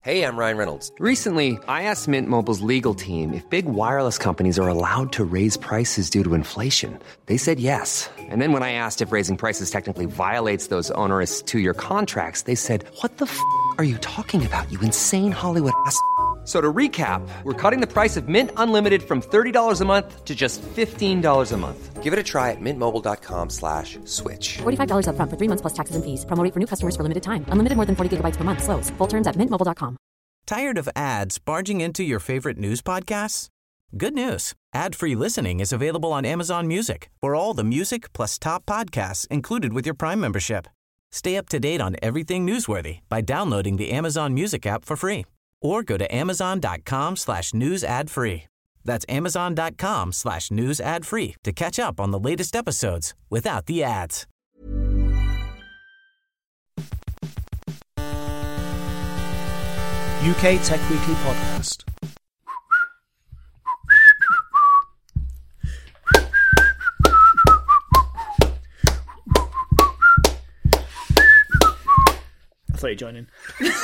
Hey, I'm Ryan Reynolds. Recently, I asked Mint Mobile's legal team if big wireless companies are allowed to raise prices due to inflation. They said yes. And then when I asked if raising prices technically violates those onerous two-year contracts, they said, "What the f*** are you talking about, you insane Hollywood ass?" So to recap, we're cutting the price of Mint Unlimited from $30 a month to just $15 a month. Give it a try at mintmobile.com/switch. $45 up front for 3 months plus taxes and fees. Promo rate for new customers for limited time. Unlimited more than 40 gigabytes per month. Slows full terms at mintmobile.com. Tired of ads barging into your favorite news podcasts? Good news. Ad-free listening is available on Amazon Music for all the music plus top podcasts included with your Prime membership. Stay up to date on everything newsworthy by downloading the Amazon Music app for free. Or go to amazon.com/news ad free. That's amazon.com/news ad free to catch up on the latest episodes without the ads. UK Tech Weekly Podcast. I thought you'd join in.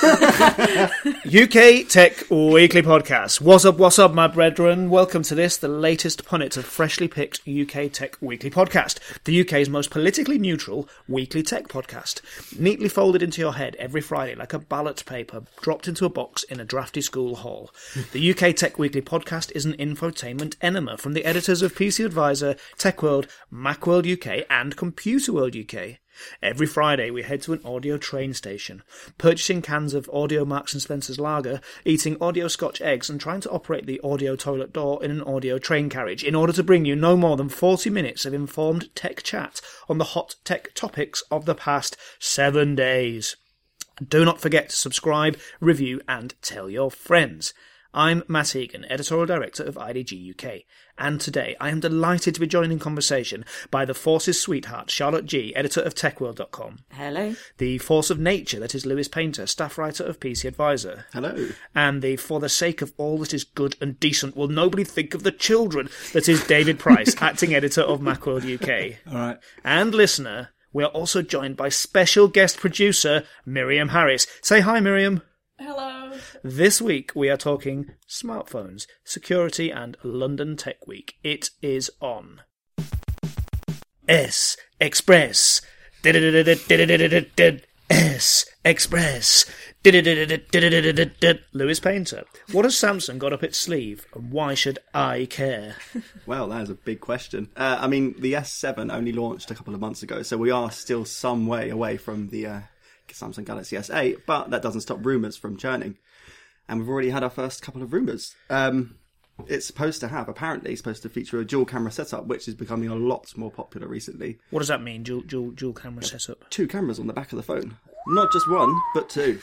UK Tech Weekly Podcast. What's up, my brethren? Welcome to this, the latest punnet of freshly picked UK Tech Weekly Podcast, the UK's most politically neutral weekly tech podcast. Neatly folded into your head every Friday like a ballot paper dropped into a box in a drafty school hall. The UK Tech Weekly Podcast is an infotainment enema from the editors of PC Advisor, TechWorld, Macworld UK, and Computer World UK. Every Friday we head to an audio train station, purchasing cans of Audio Marks and Spencer's lager, eating audio Scotch eggs and trying to operate the audio toilet door in an audio train carriage in order to bring you no more than 40 minutes of informed tech chat on the hot tech topics of the past 7 days. Do not forget to subscribe, review and tell your friends. I'm Matt Egan, Editorial Director of IDG UK, and today I am delighted to be joined in conversation by the Force's sweetheart, Charlotte G., editor of TechWorld.com. Hello. The Force of Nature, that is Lewis Painter, staff writer of PC Advisor. Hello. And the For the Sake of All That Is Good and Decent Will Nobody Think of the Children, that is David Price, acting editor of Macworld UK. All right. And listener, we are also joined by special guest producer, Miriam Harris. Say hi, Miriam. Hello. This week we are talking smartphones, security and London Tech Week. It is on. S Express. S Express. Lewis Painter. What has Samsung got up its sleeve and why should I care? Well, that is a big question. I mean, the S7 only launched a couple of months ago, so we are still some way away from the Samsung Galaxy S8, but that doesn't stop rumours from churning. And we've already had our first couple of rumours. It's supposed to feature a dual camera setup, which is becoming a lot more popular recently. What does that mean, dual camera setup? 2 cameras on the back of the phone. Not just one, but 2.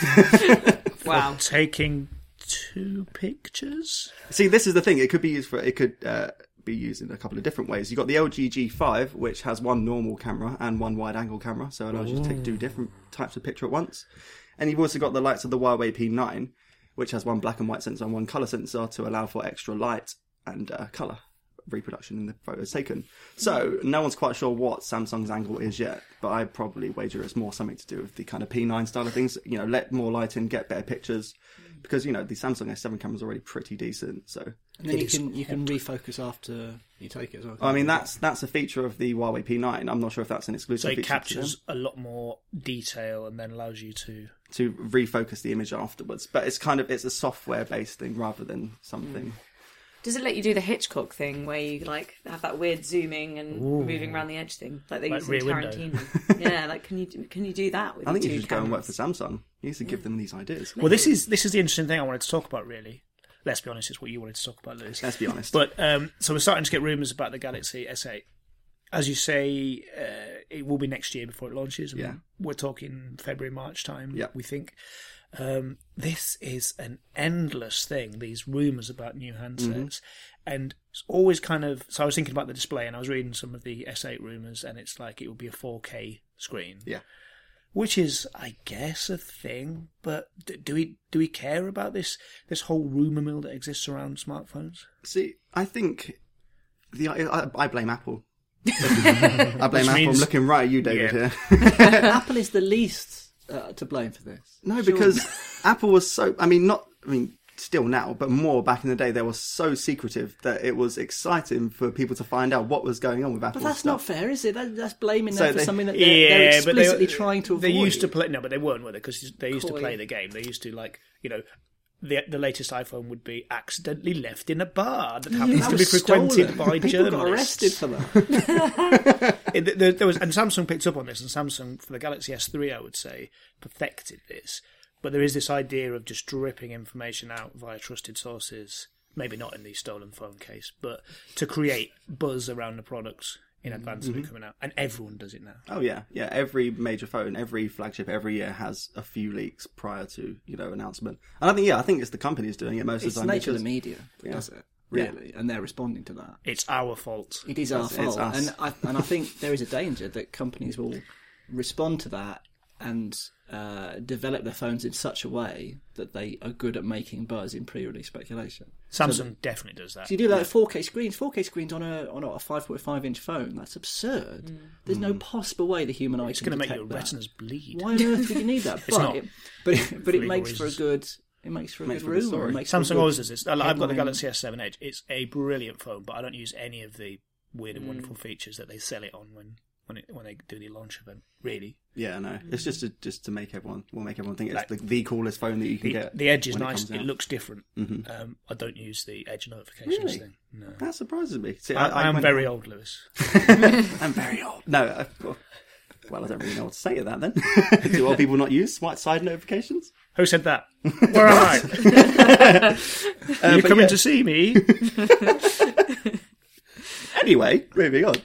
Wow. Taking 2 pictures? See, this is the thing. It could be used be used in a couple of different ways. You've got the LG G5, which has one normal camera and one wide-angle camera, so it allows you to take 2 different types of picture at once. And you've also got the likes of the Huawei P9, which has one black and white sensor and one colour sensor to allow for extra light and colour reproduction in the photos taken. So no one's quite sure what Samsung's angle is yet, but I'd probably wager it's more something to do with the kind of P9 style of things. You know, let more light in, get better pictures, because you know the Samsung S7 camera's already pretty decent. So and then you can refocus after you take it as well. I mean, that's a feature of the Huawei P9. I'm not sure if that's an exclusive feature. So it captures a lot more detail and then allows you to refocus the image afterwards. But it's a software based thing rather than something. Does it let you do the Hitchcock thing where you like have that weird zooming and moving around the edge thing like they use in Tarantino? Yeah, like can you do that with I think 2 you should cameras? go and work for Samsung. You need to give them these ideas. Well, this is the interesting thing I wanted to talk about, really. Let's be honest, it's what you wanted to talk about, Lewis. Let's be honest. But so we're starting to get rumours about the Galaxy S8. As you say, it will be next year before it launches. Yeah. We're talking February, March time, we think. This is an endless thing, these rumours about new handsets. And it's always kind of... So I was thinking about the display and I was reading some of the S8 rumours and it's like it would be a 4K screen. Yeah. Which is, I guess, a thing, but do we care about this whole rumour mill that exists around smartphones? See, I think I blame Apple. I blame Apple. I'm looking right at you, David, here. Apple is the least to blame for this? No, because Apple was so... still now, but more back in the day, they were so secretive that it was exciting for people to find out what was going on with Apple. But that's not fair, is it? That's blaming So them for they- something that they're explicitly trying to avoid. They used to play... No, but they weren't, were they? Because they used to play the game. They used to, the latest iPhone would be accidentally left in a bar that happens to be frequented by People journalists. got arrested for that. There was, and Samsung picked up on this, and Samsung, for the Galaxy S3, I would say, perfected this. But there is this idea of just dripping information out via trusted sources, maybe not in the stolen phone case, but to create buzz around the products in advance of it coming out. And everyone does it now. Oh, yeah. Yeah, every major phone, every flagship, every year has a few leaks prior to, announcement. And I think it's the companies doing it most of the time. It's the nature of the media that does it, really, and they're responding to that. It's our fault. It is our fault. And I think there is a danger that companies will respond to that and develop their phones in such a way that they are good at making buzz in pre-release speculation. Samsung definitely does that. So you do like 4K screens on a 5.5-inch phone. That's absurd. There's no possible way the human eye It's can going to make detect your that. retinas bleed. Why on earth would you need that? But it makes for a reasons. good. It makes for a good for a good rumor. story. It makes for a Samsung good always does this. I've got the headline. Galaxy S7 Edge. It's a brilliant phone, but I don't use any of the weird and wonderful features that they sell it on when they do the launch event. Really, Yeah, no. It's just to make everyone think it's the coolest phone that you can get. the Edge is when nice. comes It out. looks different. I don't use the Edge notifications Really? thing. No. That surprises me. See, I am very old, Lewis. I'm very old. No, well, I don't really know what to say to that then. Do old people not use smart side notifications? Who said that? Where am I? Are you coming to see me? Anyway, moving on.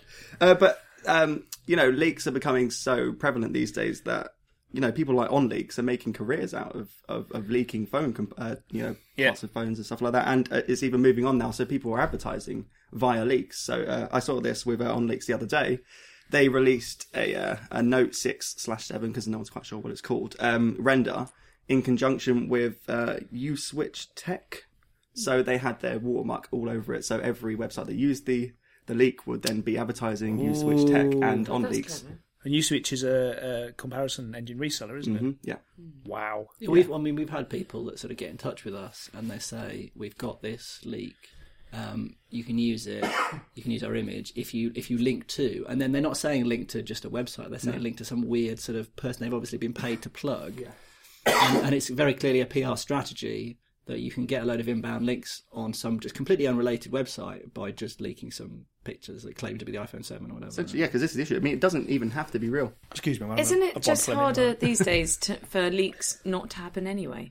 Leaks are becoming so prevalent these days that, people like OnLeaks are making careers out of leaking phone, parts of phones and stuff like that. And it's even moving on now. So people are advertising via leaks. So I saw this with OnLeaks the other day. They released a Note 6/7, because no one's quite sure what it's called, render in conjunction with Uswitch Tech. So they had their watermark all over it. So every website that used the leak would then be advertising Uswitch Tech and OnLeaks. And Uswitch is a comparison engine reseller, isn't it? Yeah. Wow. We've had people that sort of get in touch with us and they say, we've got this leak. You can use it. You can use our image if you link to, and then they're not saying link to just a website. They're saying link to some weird sort of person they've obviously been paid to plug. Yeah. And it's very clearly a PR strategy that you can get a load of inbound links on some just completely unrelated website by just leaking some pictures that claim to be the iPhone 7 or whatever. Yeah, because this is the issue. I mean, it doesn't even have to be real. Excuse me. Isn't it just harder these days for leaks not to happen anyway?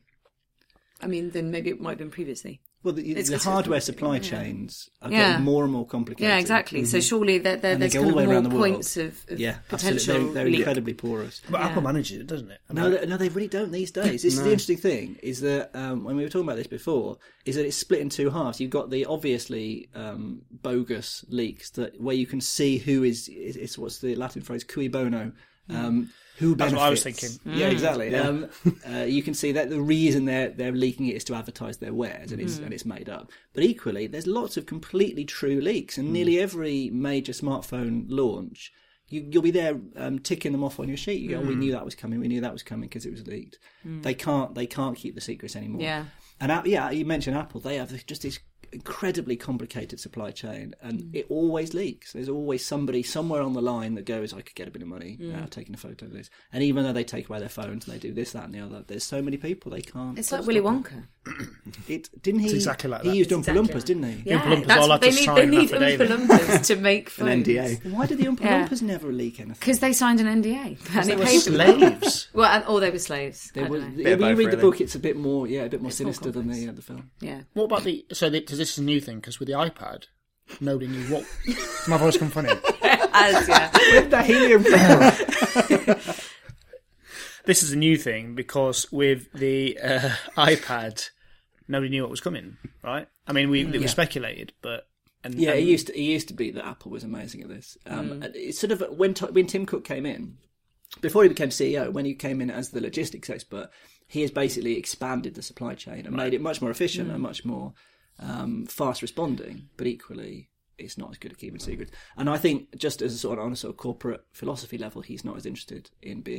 I mean, than maybe it might have been previously. Well, the hardware supply chains are getting more and more complicated. Yeah, exactly. So surely there's kind of more points of potential They're leak. incredibly porous. But Apple manages it, doesn't it? No, they really don't these days. This is the interesting thing, is that when we were talking about this before, is that it's split in two halves. You've got the obviously bogus leaks where you can see who it's what's the Latin phrase, cui bono, who benefits. That's what I was thinking. Yeah, exactly. Yeah. You can see that the reason they're leaking it is to advertise their wares, and it's made up. But equally, there's lots of completely true leaks, and nearly every major smartphone launch, you'll be there ticking them off on your sheet. You go, we knew that was coming. We knew that was coming because it was leaked. They can't keep the secrets anymore. Yeah. And you mentioned Apple. They have just this incredibly complicated supply chain, and it always leaks. There's always somebody somewhere on the line that goes, I could get a bit of money out of taking a photo of this. And even though they take away their phones and they do this, that and the other, there's so many people they can't. It's like Willy Wonka. It's exactly like that. He used Oompa Loompas, didn't he? Yeah, Oompa Loompas all had to sign they an need affidavit. Oompa Loompas to make phones. An NDA. Why did the Oompa Loompas never leak anything? Because they signed an NDA. And They it were paid slaves. or they were slaves. When Bit of you both, read the really. book, it's a bit more sinister than the film. Yeah. What about this is a new thing, because with the iPad, nobody knew what... My voice come funny. With the helium camera. This is a new thing, because with the iPad, nobody knew what was coming, right? I mean, it was speculated, but... It used to be that Apple was amazing at this. It's sort of when Tim Cook came in, before he became CEO, when he came in as the logistics expert, he has basically expanded the supply chain and made it much more efficient and much more fast responding. But equally, it's not as good at keeping secrets. And I think just as on a sort of corporate philosophy level, he's not as interested in being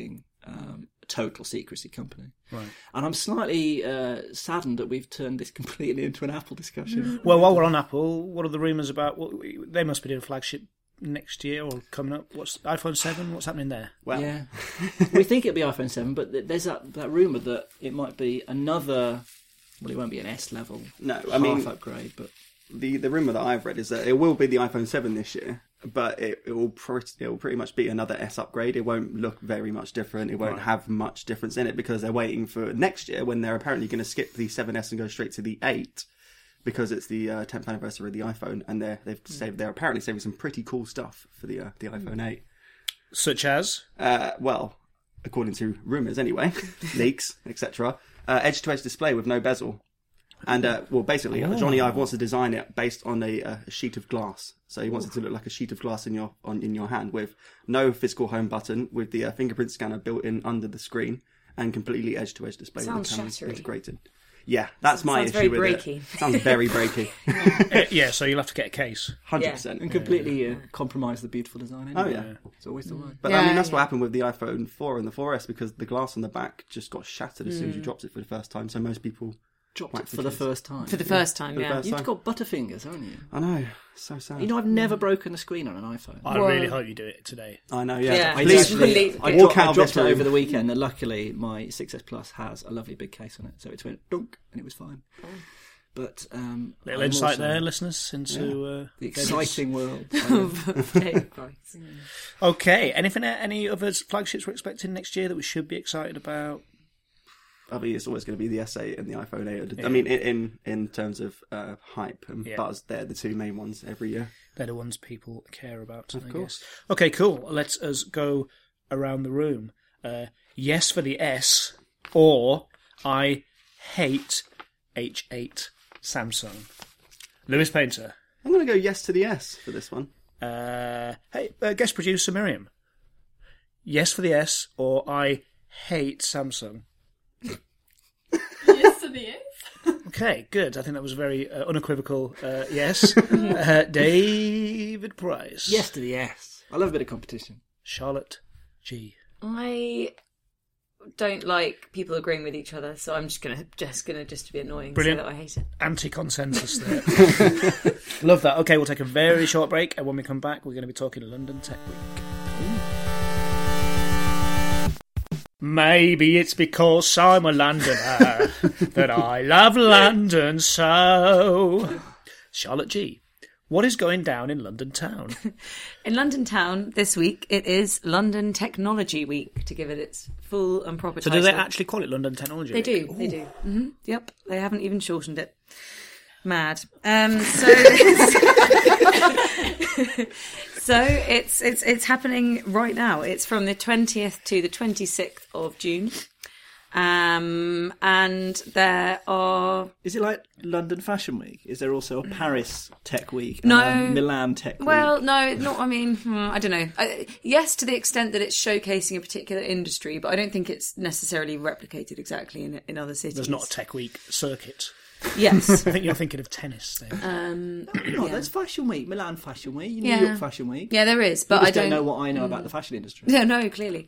total secrecy company. Right. And I'm slightly saddened that we've turned this completely into an Apple discussion. Well, while we're on Apple, what are the rumours about? They must be doing flagship next year or coming up. What's iPhone 7? What's happening there? Well, yeah, we think it'll be iPhone 7, but there's that rumour that it might be another. Well, it won't be an S level. No, I mean upgrade, but the rumour that I've read is that it will be the iPhone 7 this year, but it will pretty much be another S upgrade. It won't look very much different. It won't have much difference in it because they're waiting for next year when they're apparently going to skip the 7S and go straight to the 8 because it's the 10th anniversary of the iPhone, and they're apparently saving some pretty cool stuff for the iPhone 8. Such as? Well, according to rumours anyway, leaks, etc. Edge-to-edge display with no bezel. And, basically, Johnny Ive wants to design it based on a sheet of glass. So he wants it to look like a sheet of glass in your hand with no physical home button, with the fingerprint scanner built in under the screen, and completely edge-to-edge display with the cameras integrated. Yeah, that's my issue with it. Sounds very breaky. Yeah, so you'll have to get a case. 100%. And completely compromise the beautiful design anyway. Oh, yeah. It's always the way. But I mean, that's what happened with the iPhone 4 and the 4S, because the glass on the back just got shattered as soon as you dropped it for the first time, so most people dropped it for the first time. For the first time, yeah. You've got butterfingers, haven't you? I know. So sad. You know, I've never broken a screen on an iPhone. I really hope you do it today. I know, yeah. I dropped it over the weekend, and luckily my 6S Plus has a lovely big case on it, so it went dunk, and it was fine. But little insight there, listeners, into the exciting world. Okay, any other flagships we're expecting next year that we should be excited about? I mean, it's always going to be the S8 and the iPhone 8. Yeah. I mean, in terms of hype and buzz, they're the two main ones every year. They're the ones people care about, of course. Guess. Okay, cool. Let us go around the room. Yes for the S, or I hate H8 Samsung. Lewis Painter. I'm going to go yes to the S for this one. Guest producer Miriam. Yes for the S, or I hate Samsung. Yes to the S. Okay, good. I think that was a very unequivocal yes. David Price. Yes to the S. I love a bit of competition. Charlotte G. I don't like people agreeing with each other, so I'm just gonna be annoying. Brilliant. So that I hate it. Anti-consensus there. Love that. Okay, we'll take a very short break, and when we come back, we're going to be talking London Tech Week. Maybe it's because I'm a Londoner that I love London so. Charlotte G. What is going down in London town? In London town this week, it is London Technology Week, to give it its full and proper title. So do they actually call it London Technology Week? They do. Mm-hmm. Yep, they haven't even shortened it. Mad. So it's happening right now. It's from the 20th to the 26th of June. And there are... Is it like London Fashion Week? Is there also a Paris Tech Week? No. And a Milan Tech Week? Well, no, not, I mean, I don't know. Yes, to the extent that it's showcasing a particular industry, but I don't think it's necessarily replicated exactly in other cities. There's not a Tech Week circuit. Yes. I think you're thinking of tennis then. There's Fashion Week, Milan Fashion Week, New York Fashion Week. Yeah, there is, but I don't know what I know about the fashion industry. Yeah, no, clearly.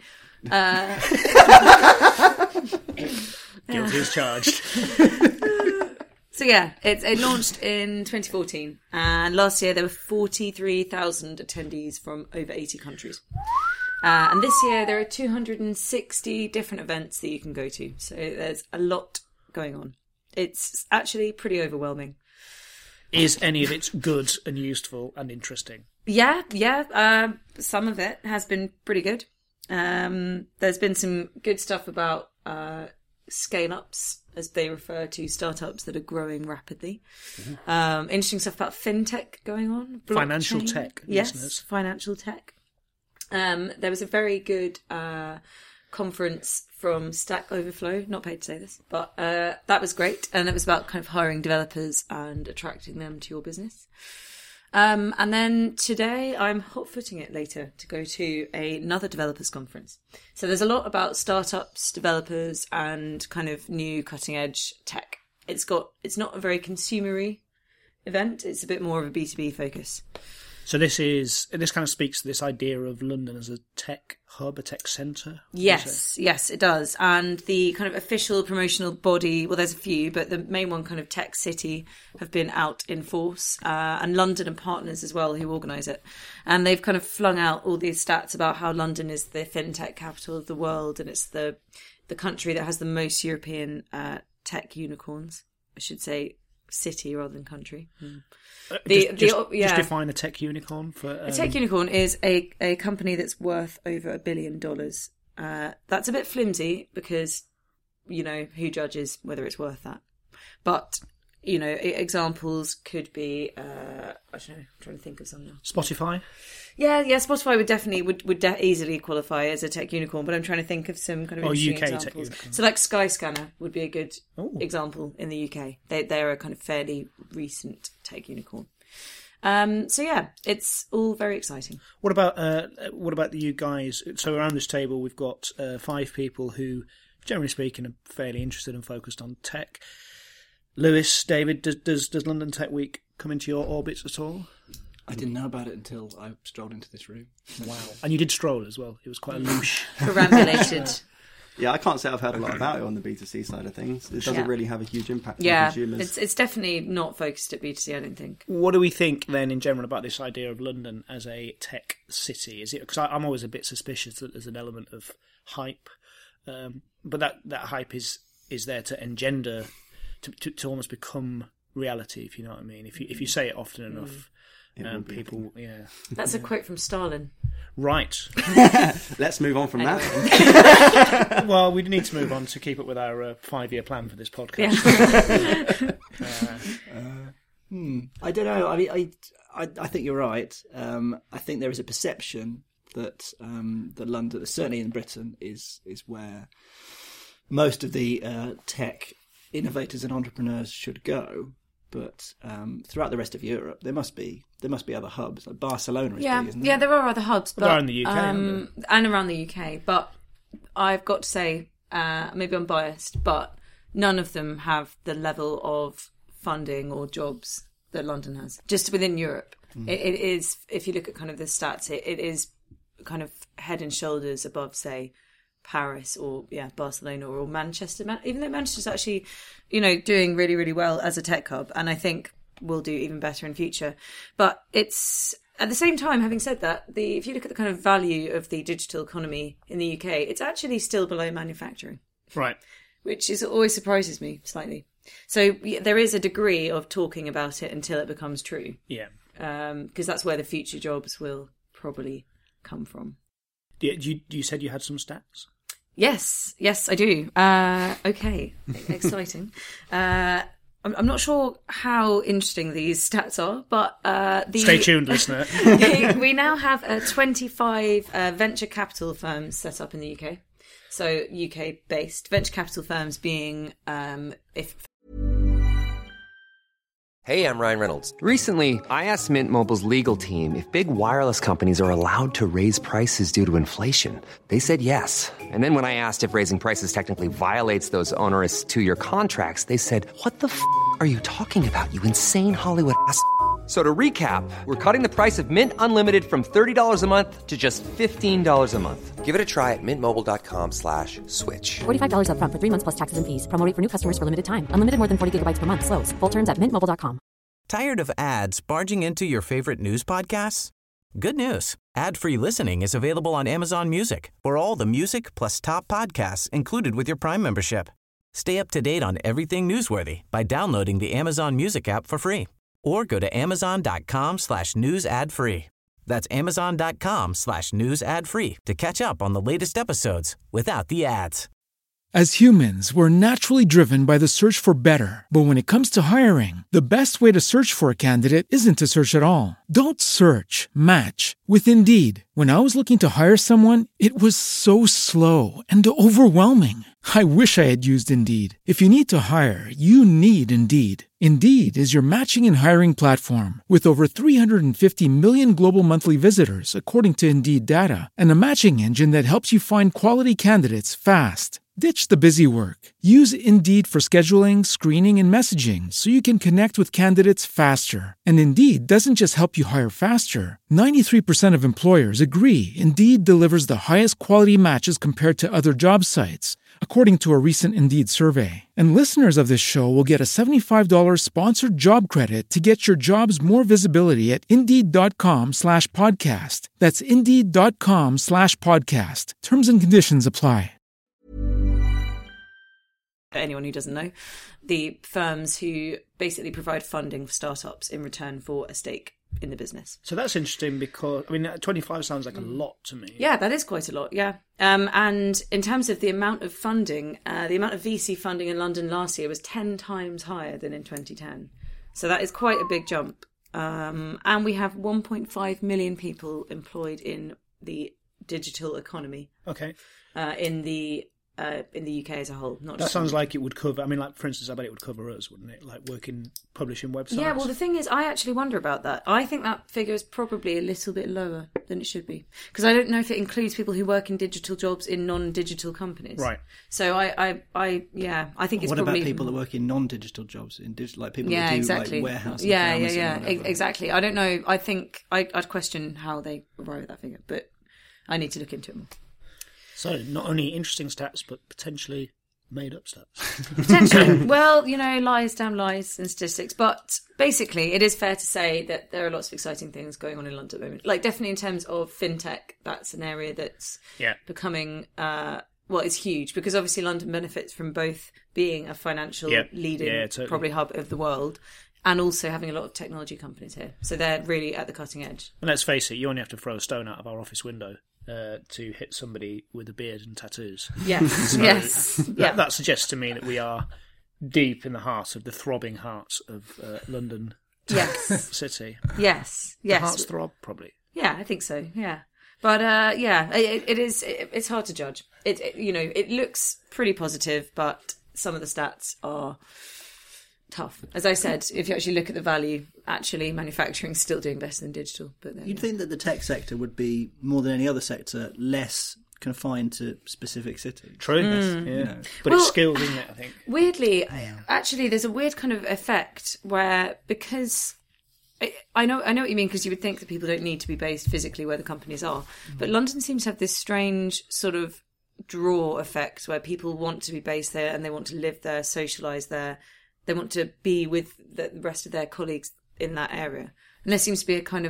Guilty as charged. So yeah, it launched in 2014, and last year there were 43,000 attendees from over 80 countries. And this year there are 260 different events that you can go to, so there's a lot going on. It's actually pretty overwhelming. Is any of it good and useful and interesting? Yeah. Some of it has been pretty good. There's been some good stuff about scale-ups, as they refer to startups that are growing rapidly. Mm-hmm. Interesting stuff about fintech going on. Blockchain. Financial tech, yes, listeners. Financial tech. There was a very good conference from Stack Overflow, not paid to say this, but that was great, and it was about kind of hiring developers and attracting them to your business. And then today I'm hot-footing it later to go to another developers conference. So there's a lot about startups, developers, and kind of new cutting-edge tech. It's not a very consumery event. It's a bit more of a B2B focus. So this kind of speaks to this idea of London as a tech hub, a tech centre? Yes, it does. And the kind of official promotional body, well, there's a few, but the main one, kind of Tech City, have been out in force, and London and partners as well who organise it. And they've kind of flung out all these stats about how London is the fintech capital of the world, and it's the country that has the most European tech unicorns. I should say city rather than country. Just define a tech unicorn for a tech unicorn is a company that's worth over $1 billion. That's a bit flimsy because who judges whether it's worth that, but examples could be I don't know, I'm trying to think of something. Spotify. Yeah, Spotify would easily qualify as a tech unicorn, but I'm trying to think of some kind of interesting UK examples. Tech unicorn. So like Skyscanner would be a good example in the UK. They're a kind of fairly recent tech unicorn. So yeah, it's all very exciting. What about you guys? So around this table we've got 5 people who, generally speaking, are fairly interested and focused on tech. Lewis, David, does London Tech Week come into your orbits at all? I didn't know about it until I strolled into this room. Wow. And you did stroll as well. It was quite a louche. Perambulated. Yeah, I can't say I've heard a lot about it on the B2C side of things. It doesn't really have a huge impact on consumers. It's definitely not focused at B2C, I don't think. What do we think then in general about this idea of London as a tech city? Is it, because I'm always a bit suspicious that there's an element of hype, but that hype is there to engender, to almost become reality, if you know what I mean. If you say it often enough, people, That's a quote from Stalin. Right. Let's move on from that. Well, we need to move on to keep up with our 5-year plan for this podcast. I don't know. I mean, I think you're right. I think there is a perception that that London, certainly in Britain, is where most of the tech innovators and entrepreneurs should go. But throughout the rest of Europe, there must be other hubs. Like Barcelona is big, isn't there? Yeah, there are other hubs, but around the UK, and around the UK. But I've got to say, maybe I'm biased, but none of them have the level of funding or jobs that London has. Just within Europe, it is. If you look at kind of the stats, it is kind of head and shoulders above, say, Paris or Barcelona or Manchester, even though Manchester's actually doing really, really well as a tech hub, and I think will do even better in future. But it's, at the same time, having said that, if you look at the kind of value of the digital economy in the UK, it's actually still below manufacturing, right? Which always surprises me slightly. So there is a degree of talking about it until it becomes true, because that's where the future jobs will probably come from. You said you had some stats? Yes, I do. Okay, exciting. I'm not sure how interesting these stats are, but stay tuned, listener. We now have 25 venture capital firms set up in the UK. So UK-based venture capital firms being Hey, I'm Ryan Reynolds. Recently, I asked Mint Mobile's legal team if big wireless companies are allowed to raise prices due to inflation. They said yes. And then when I asked if raising prices technically violates those onerous 2-year contracts, they said, "What the f*** are you talking about, you insane Hollywood ass?" So to recap, we're cutting the price of Mint Unlimited from $30 a month to just $15 a month. Give it a try at mintmobile.com/switch. $45 up front for 3 months plus taxes and fees. Promo rate for new customers for limited time. Unlimited more than 40 gigabytes per month. Slows full terms at mintmobile.com. Tired of ads barging into your favorite news podcasts? Good news. Ad-free listening is available on Amazon Music for all the music plus top podcasts included with your Prime membership. Stay up to date on everything newsworthy by downloading the Amazon Music app for free. Or go to amazon.com/news ad free. That's amazon.com/news ad free to catch up on the latest episodes without the ads. As humans, we're naturally driven by the search for better. But when it comes to hiring, the best way to search for a candidate isn't to search at all. Don't search, match with Indeed. When I was looking to hire someone, it was so slow and overwhelming. I wish I had used Indeed. If you need to hire, you need Indeed. Indeed is your matching and hiring platform with over 350 million global monthly visitors, according to Indeed data, and a matching engine that helps you find quality candidates fast. Ditch the busy work. Use Indeed for scheduling, screening, and messaging so you can connect with candidates faster. And Indeed doesn't just help you hire faster. 93% of employers agree Indeed delivers the highest quality matches compared to other job sites, according to a recent Indeed survey. And listeners of this show will get a $75 sponsored job credit to get your jobs more visibility at Indeed.com/podcast. That's Indeed.com/podcast. Terms and conditions apply. For anyone who doesn't know, the firms who basically provide funding for startups in return for a stake in the business. So that's interesting because, 25 sounds like a lot to me. Yeah, that is quite a lot, yeah. And in terms of the amount of funding, the amount of VC funding in London last year was 10 times higher than in 2010. So that is quite a big jump. And we have 1.5 million people employed in the digital economy. Okay. In the UK as a whole. That sounds like it would cover, for instance, I bet it would cover us, wouldn't it? Like publishing websites. Yeah, well, the thing is, I actually wonder about that. I think that figure is probably a little bit lower than it should be. Because I don't know if it includes people who work in digital jobs in non-digital companies. Right. So I think it's what probably... about people that work in non-digital jobs, in digital, like people that do exactly. like warehouse? Yeah, exactly. I don't know. I think I'd question how they arrive at that figure, but I need to look into it more. So, not only interesting stats, but potentially made-up stats. Potentially. Well, lies, damn lies and statistics. But basically, it is fair to say that there are lots of exciting things going on in London at the moment. Like, definitely in terms of fintech, that's an area that's becoming... it's huge, because obviously London benefits from both being a financial leading, probably hub of the world, and also having a lot of technology companies here. So they're really at the cutting edge. And let's face it, you only have to throw a stone out of our office window to hit somebody with a beard and tattoos. Yes, so that suggests to me that we are deep in the heart of the throbbing heart of London city. Yes. The hearts throb, probably. Yeah, I think so, yeah. But, it's hard to judge. It looks pretty positive, but some of the stats are tough. As I said, if you actually look at the value, actually manufacturing's still doing better than digital. But you'd think that the tech sector would be, more than any other sector, less confined to specific cities. True, But it's skills, isn't it, I think? Weirdly, actually, there's a weird kind of effect where, because... I know what you mean, because you would think that people don't need to be based physically where the companies are. But London seems to have this strange sort of draw effect where people want to be based there and they want to live there, socialise there. They want to be with the rest of their colleagues in that area. And there seems to be a kind of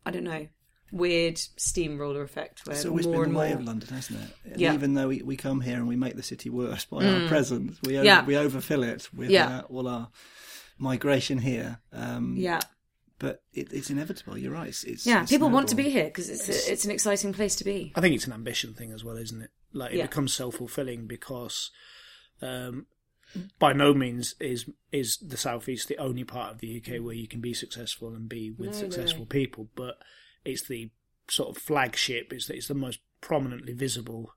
weird steamroller effect where it's always more been the and way more... of London, hasn't it? And yeah. Even though we come here and we make the city worse by our presence, we overfill it with all our migration here. But it's inevitable. You're right. It's people want to be here because it's an exciting place to be. I think it's an ambition thing as well, isn't it? Like it becomes self-fulfilling because by no means is the South East the only part of the UK where you can be successful and be with successful people, but it's the sort of flagship. It's the most prominently visible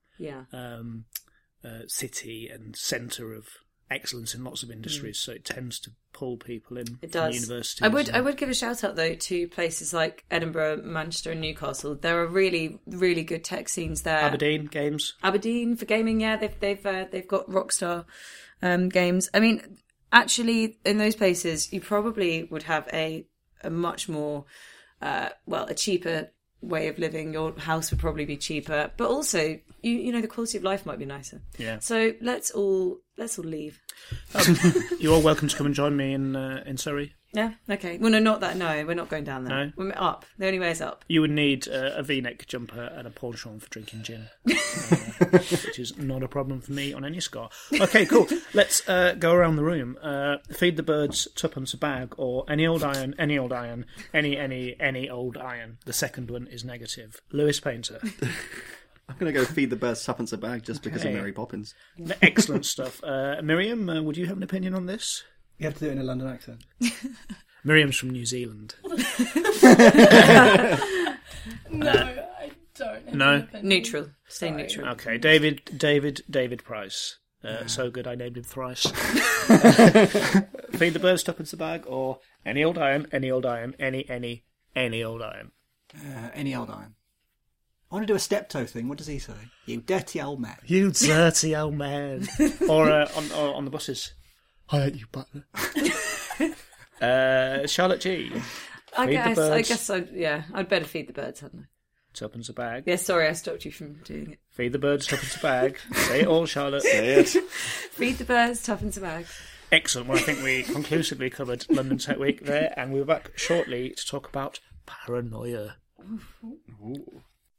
city and centre of excellence in lots of industries, so it tends to pull people in from universities. I would give a shout out though to places like Edinburgh, Manchester and Newcastle. There are really, really good tech scenes there. Aberdeen for gaming, they've got Rockstar games. I mean, actually in those places you probably would have a much more a cheaper way of living. Your house would probably be cheaper, but also the quality of life might be nicer. Yeah. So let's all leave. You're all welcome to come and join me in Surrey. Yeah. Okay. Well, no, not that. No, we're not going down there. No? We're up. The only way is up. You would need a V-neck jumper and a penchant for drinking gin, which is not a problem for me on any score. Okay, cool. Let's go around the room. Feed the birds tuppence a bag, or any old iron, any old iron, any old iron. The second one is negative. Lewis Painter. I'm going to go feed the birds tuppence a bag just because of Mary Poppins. Excellent stuff. Miriam, would you have an opinion on this? You have to do it in a London accent. Miriam's from New Zealand. No, I don't. No? Neutral. Stay neutral. Okay, David Price. So good I named him thrice. Feed the birds tuppence a bag, or any old iron, any old iron, any old iron. Any old iron. I want to do a steptoe thing. What does he say? You dirty old man. You dirty old man. or on the buses. I hate you, butler. Charlotte G. I guess I'd better feed the birds, hadn't I? Tuppence a bag. Yeah, sorry, I stopped you from doing it. Feed the birds, tuppence a bag. Say it all, Charlotte. Say it. Feed the birds, tuppence a bag. Excellent. Well, I think we conclusively covered London Tech Week there, and we're back shortly to talk about paranoia. Ooh.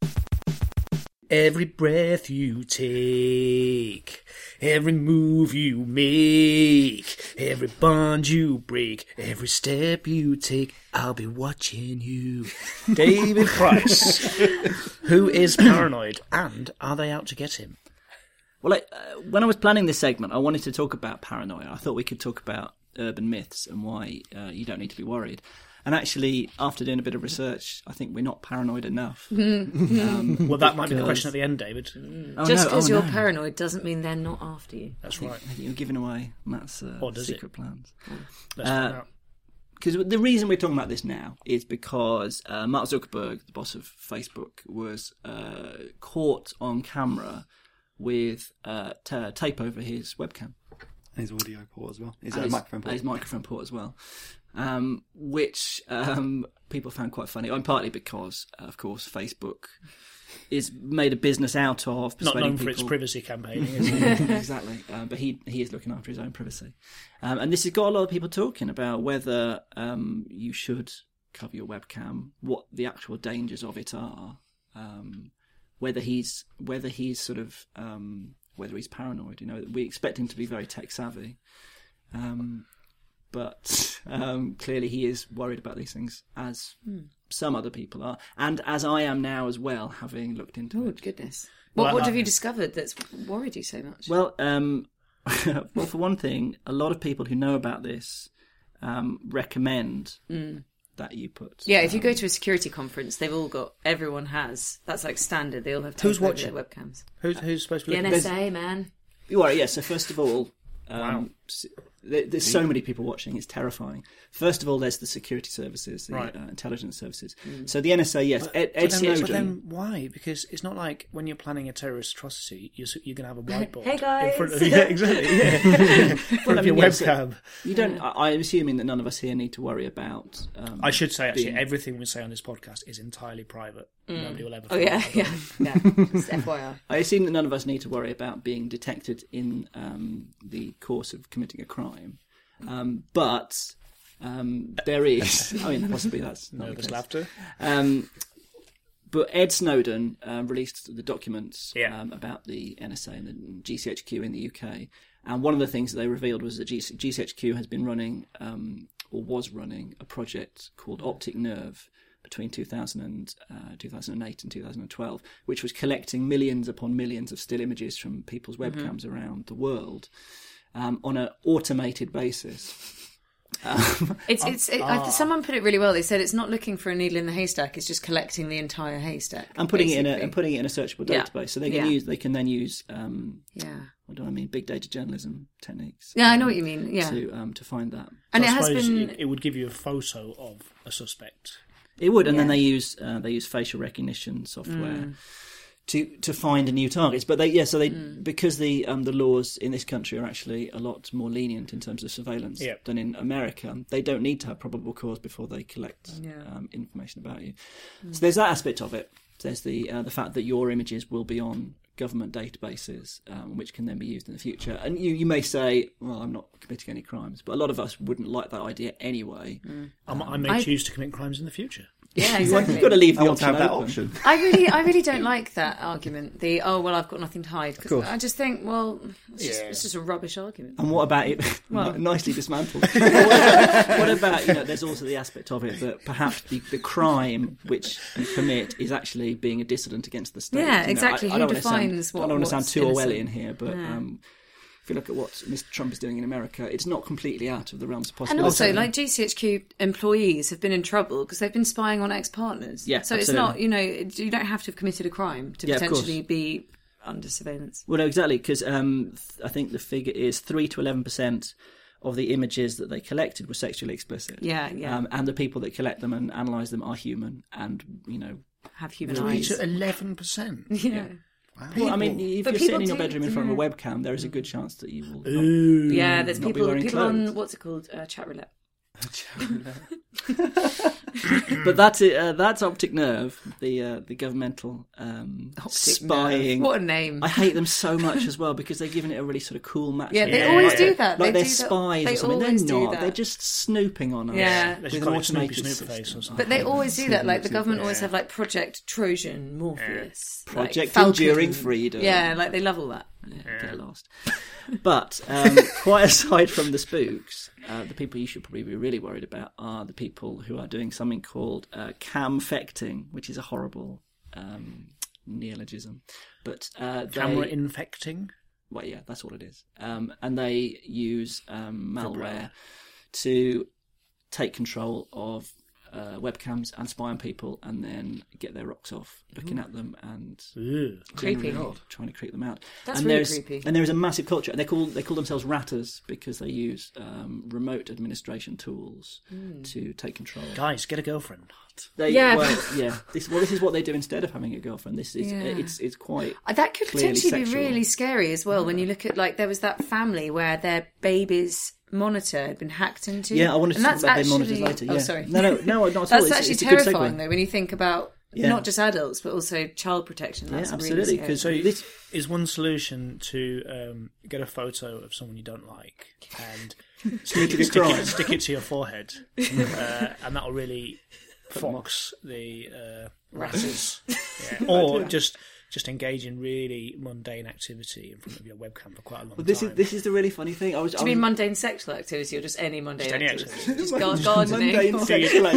Every breath you take, every move you make, every bond you break, every step you take, I'll be watching you. David Price. Who is paranoid, and are they out to get him? Well, when I was planning this segment, I wanted to talk about paranoia. I thought we could talk about urban myths and why you don't need to be worried. And actually, after doing a bit of research, I think we're not paranoid enough. Well, that might be the question at the end, David. Just because you're paranoid doesn't mean they're not after you. That's right. You're giving away Matt's secret plans. Let's find out. Because the reason we're talking about this now is because Mark Zuckerberg, the boss of Facebook, was caught on camera with tape over his webcam. And his audio port as well. His microphone port as well. Which people found quite funny. Partly because, of course, Facebook is made a business out of not known for its privacy campaigning, is it? Exactly. But he is looking after his own privacy. And this has got a lot of people talking about whether you should cover your webcam, what the actual dangers of it are, whether he's paranoid. You know, we expect him to be very tech savvy. But clearly he is worried about these things, as some other people are, and as I am now as well, having looked into it. Oh, goodness. What have you discovered that's worried you so much? Well, well, for one thing, a lot of people who know about this recommend that you put... Yeah, if you go to a security conference, everyone has. That's like standard. They all have who's watching their webcams. Who's supposed to be looking? The NSA, man. You are, yeah. So first of all... Wow. There's so many people watching, it's terrifying. First of all, there's the security services, the intelligence services. So the NSA, yes, Ed Snowden... But then why? Because it's not like when you're planning a terrorist atrocity, you're going to have a whiteboard hey guys! in front of you. Yeah, exactly. Yeah. In front of your webcam. So you don't. I'm assuming that none of us here need to worry about... I should say, actually, everything we say on this podcast is entirely private. Nobody will ever... Oh, yeah. Just FYI. I assume that none of us need to worry about being detected in the course of committing a crime. But there is... I mean, possibly that's not nervous laughter. But Ed Snowden released the documents about the NSA and the GCHQ in the UK. And one of the things that they revealed was that GCHQ has been running, or was running, a project called Optic Nerve between 2008 and 2012, which was collecting millions upon millions of still images from people's webcams around the world on an automated basis. Someone put it really well. They said it's not looking for a needle in the haystack; it's just collecting the entire haystack and putting it in a searchable database. So they can then use what do I mean? Big data journalism techniques. Yeah, I know what you mean. Yeah, to find that. And so I suppose it would give you a photo of a suspect. It would, and then they use facial recognition software to find new targets. But because the laws in this country are actually a lot more lenient in terms of surveillance than in America, they don't need to have probable cause before they collect information about you. So there's that aspect of it. There's the fact that your images will be on government databases, which can then be used in the future. And you may say, well, I'm not committing any crimes, but a lot of us wouldn't like that idea anyway. I may choose to commit crimes in the future. Yeah, exactly. You've got to leave the option open. I really don't like that argument. I've got nothing to hide. Because I just think, well, it's just a rubbish argument. And what about it? Nicely dismantled. What about, there's also the aspect of it that perhaps the crime which you commit is actually being a dissident against the state. Yeah, exactly. Who defines what? I don't want to sound too innocent. Orwellian here, but if you look at what Mr. Trump is doing in America, it's not completely out of the realms of possibility. And also, like GCHQ employees have been in trouble because they've been spying on ex-partners. Yeah, so absolutely. It's not, you don't have to have committed a crime to potentially be under surveillance. Well, no, exactly, because I think the figure is 3 to 11% of the images that they collected were sexually explicit. Yeah. And the people that collect them and analyse them are human, and have human To eyes. 11%. Yeah. Wow. Well, I mean, if But you're sitting in people your bedroom in front of a yeah. webcam, there is a good chance that you will. Yeah, there's not be people wearing on clothes. what's it called, chat roulette. But that's Optic Nerve, the governmental spying. What a name! I hate them so much as well because they're giving it a really sort of cool match. Yeah, they always do that. Like They they're do that. spies They or something. They're always do not. that. They're just snooping on us. Yeah. They with should an call it Snoopy automated Snooper Face system. or something. But they always do that. Like the Super, government always have like Project Trojan, Morpheus, Project like Falcon. Enduring Freedom. Yeah, like they love all that. Yeah, get lost. But quite aside from the spooks, the people you should probably be really worried about are the people who are doing something called camfecting, which is a horrible neologism. But Camera infecting? Well, yeah, that's what it is. And they use malware to take control of webcams and spy on people and then get their rocks off looking at them and Creepy. trying to creep them out. That's and really there's, creepy. And there is a massive culture. And they call themselves ratters because they use remote administration tools to take control. Guys, get a girlfriend. Yeah. This is what they do instead of having a girlfriend. This is it's quite That could clearly potentially be sexual. really scary as well when you look at like there was that family where their baby's monitor had been hacked into. Yeah, I wanted to And talk that's about their actually... monitors later. Yeah. Oh, sorry. No, not at all. That's It's actually a good segue. terrifying though when you think about Yeah. not just adults but also child protection. That's absolutely, really 'cause scary. So this is one solution to get a photo of someone you don't like and stick it to your forehead, and that'll really fox the ratters. Yeah. Or just engage in really mundane activity in front of your webcam for quite a long time. This is the really funny thing. Do you mean mundane sexual activity or just any mundane any activity? activity. Just gardening? mundane or- sexual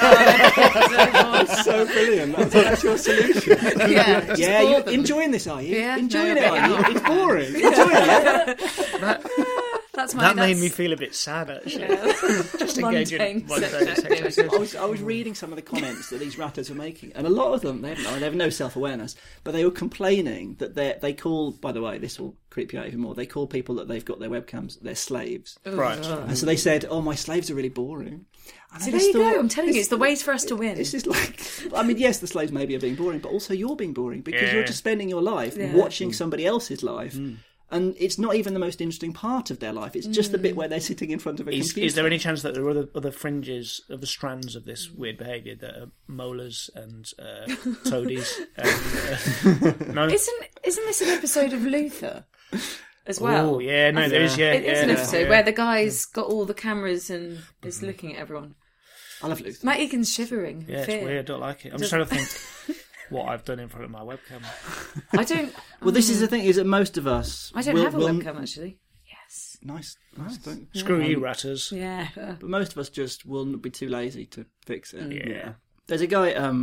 That's so brilliant. That's your solution. Yeah, just Yeah, bore you're them. enjoying this, are you? Yeah, enjoying no, it, are you? maybe It's boring. Enjoying it. That's my, That made that's- me feel a bit sad, actually. Yeah. Just engaging in Mundane mundane sexual sexual activity. I was reading some of the comments that these ratters were making, and a lot of them they have no self-awareness, but they were complaining that they call. By the way, this will creep you out even more. They call people that they've got their webcams their slaves, Right. and so they said, "Oh, my slaves are really boring." And So I there just you go. thought, I'm telling you, it's the ways for us to win. This is like, I mean, yes, the slaves maybe are being boring, but also you're being boring because Yeah. you're just spending your life Yeah. watching somebody else's life. And it's not even the most interesting part of their life. It's just the bit where they're sitting in front of a computer. Is there any chance that there are other fringes, other strands of this weird behaviour that are molars and toadies? And, no? Isn't this an episode of Luther as well? Oh, yeah, no, there is, yeah. It is an yeah, episode yeah. where the guy's got all the cameras and is looking at everyone. I love Luther. Matt Egan's shivering. Yeah, Fear. it's weird, I don't like it. I'm just trying to think what I've done in front of my webcam. I don't. Well, this is the thing: is that most of us. I don't have a webcam actually. Yes. Nice. Don't. Screw you, ratters. Yeah. But most of us just will be too lazy to fix it. Yeah. There's a guy,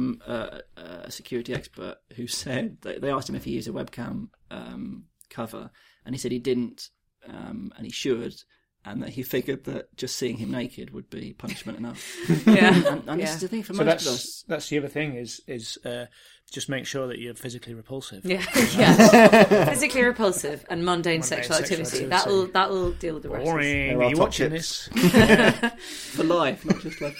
a security expert, who said they asked him if he used a webcam cover, and he said he didn't, and he should, and that he figured that just seeing him naked would be punishment enough. Yeah. And this is the thing for So most of us. that's the other thing is just make sure that you're physically repulsive. Yeah. Yeah. Physically repulsive and mundane sexual sexual activity. activity. That'll deal with the rest. Boring. There Are are you top watching tips. this? For life, not just like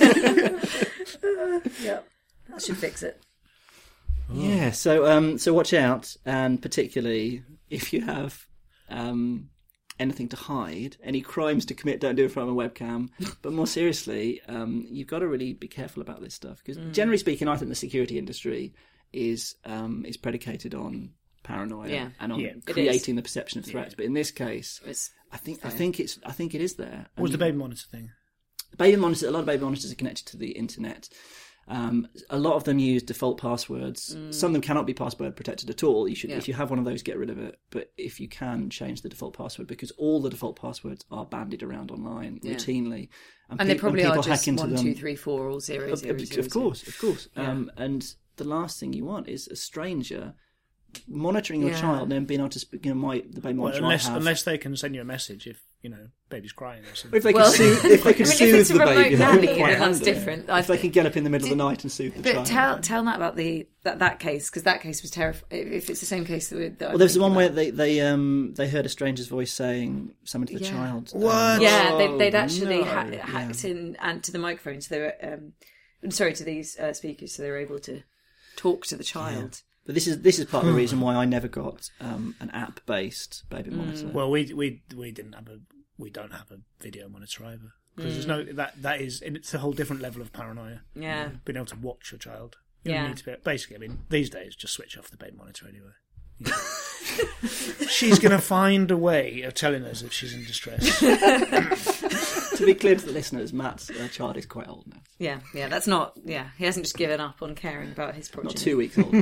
Yeah. That should fix it. Yeah, so watch out, and particularly if you have anything to hide, any crimes to commit, don't do it in front of a webcam. But more seriously, you've got to really be careful about this stuff because, generally speaking, I think the security industry is predicated on paranoia and on Yeah. creating the perception of threats. But in this case, I think it is there. What was the baby monitor thing? Baby monitors. A lot of baby monitors are connected to the internet. A lot of them use default passwords. Some of them cannot be password protected at all. You should, if you have one of those, get rid of it. But if you can, change the default password because all the default passwords are bandied around online routinely, And they probably people are just hack into 1, them. 2, 3, 4 or 0, 0, 0. Of course. Yeah. And the last thing you want is a stranger monitoring your child and then being able to speak. The baby monitor Unless they can send you a message if baby's crying or something. If they can soothe if it's a the remote baby, that would be nanny, quite then that's handy. different. If they can get up in the middle of the night and soothe the But child. tell Matt about that case because that case was terrifying. If it's the same case that Well, there's the one where they heard a stranger's voice saying something to the child. What? Yeah, they'd actually hacked in and to the microphone, so they were to these speakers, so they were able to talk to the child. Yeah. But this is part of the reason why I never got an app-based baby monitor. Well, we don't have a video monitor either, because there's no that is, it's a whole different level of paranoia. Yeah, being able to watch your child. You don't need to be, basically, I mean, these days just switch off the baby monitor anyway. You know. She's going to find a way of telling us if she's in distress. To be clear to the listeners, Matt's child is quite old now. Yeah, that's not. Yeah, he hasn't just given up on caring about his progeny. Not 2 weeks old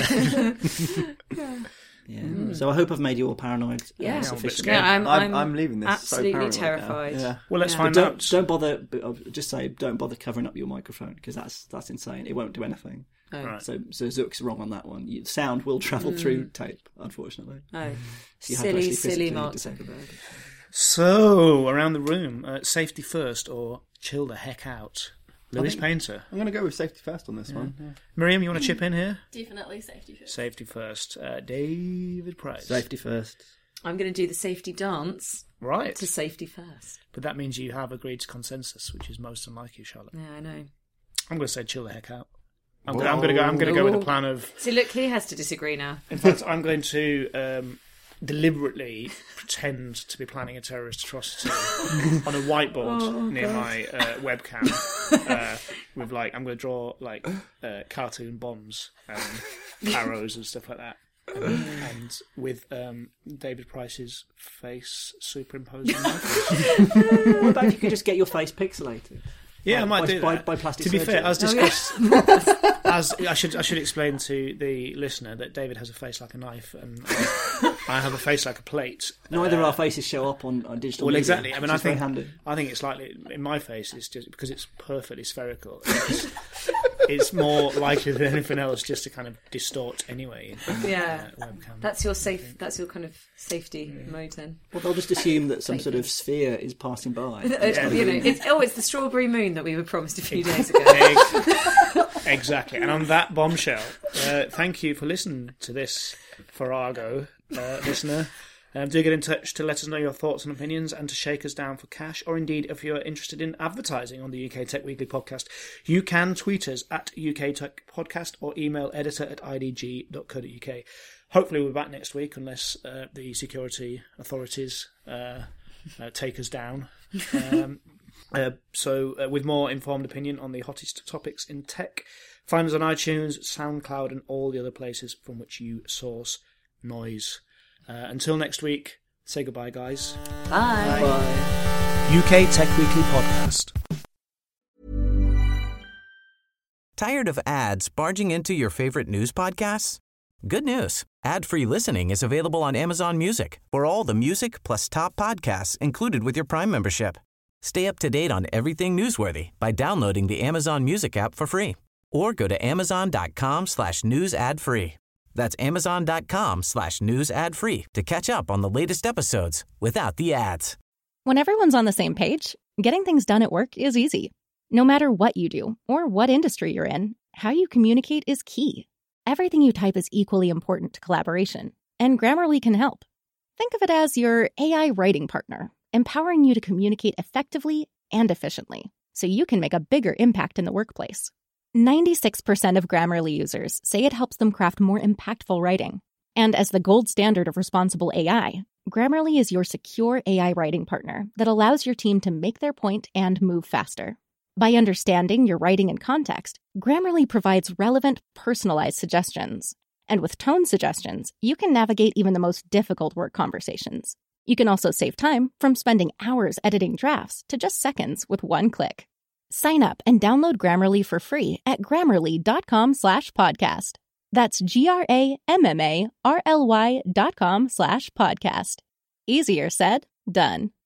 now. Yeah. So I hope I've made you all paranoid. Sufficiently. Yeah, I'm leaving this absolutely terrified. Yeah. Well, let's find out. Don't bother. Just say don't bother covering up your microphone, because that's insane. It won't do anything. Oh. Right. So Zook's wrong on that one. Sound will travel through tape, unfortunately. Oh, So silly Mark Zuckerberg. So around the room, safety first or chill the heck out. Lewis Painter. I'm going to go with safety first on this one. Yeah. Miriam, you want to chip in here? Definitely safety first. Safety first. David Price. Safety first. I'm going to do the safety dance. Right. To safety first. But that means you have agreed to consensus, which is most unlike you, Charlotte. Yeah, I know. I'm going to say chill the heck out. I'm going to go with a plan of. See, look, he has to disagree now. In fact, I'm going to deliberately pretend to be planning a terrorist atrocity on a whiteboard near my webcam. With I'm going to draw cartoon bombs and arrows and stuff like that, and with David Price's face superimposed on my face. What about if you could just get your face pixelated? Yeah, I might do that. By plastic surgery. To be fair, as discussed, as I should explain to the listener that David has a face like a knife and I have a face like a plate. Neither of our faces show up on digital. Well, media, exactly. I mean, I think it's likely in my face. It's just because it's perfectly spherical. It's more likely than anything else just to kind of distort anyway. Webcam. That's your kind of safety mode then. Well, they'll just assume that some sort of sphere is passing by. It's the strawberry moon that we were promised a few days ago. Exactly. And on that bombshell, thank you for listening to this Farrago listener. Do get in touch to let us know your thoughts and opinions and to shake us down for cash, or indeed if you're interested in advertising on the UK Tech Weekly podcast, you can tweet us at UK Tech Podcast or email editor@idg.co.uk. Hopefully we're back next week unless the security authorities take us down. So with more informed opinion on the hottest topics in tech, find us on iTunes, SoundCloud and all the other places from which you source noise. Until next week, say goodbye, guys. Bye. Bye. UK Tech Weekly Podcast. Tired of ads barging into your favorite news podcasts? Good news. Ad-free listening is available on Amazon Music for all the music plus top podcasts included with your Prime membership. Stay up to date on everything newsworthy by downloading the Amazon Music app for free or go to amazon.com/news ad free. That's amazon.com/news ad free to catch up on the latest episodes without the ads. When everyone's on the same page, getting things done at work is easy. No matter what you do or what industry you're in, how you communicate is key. Everything you type is equally important to collaboration, and Grammarly can help. Think of it as your AI writing partner, empowering you to communicate effectively and efficiently, so you can make a bigger impact in the workplace. 96% of Grammarly users say it helps them craft more impactful writing. And as the gold standard of responsible AI, Grammarly is your secure AI writing partner that allows your team to make their point and move faster. By understanding your writing and context, Grammarly provides relevant, personalized suggestions. And with tone suggestions, you can navigate even the most difficult work conversations. You can also save time from spending hours editing drafts to just seconds with one click. Sign up and download Grammarly for free at grammarly.com/podcast. That's GRAMMARLY.com/podcast. Easier said, done.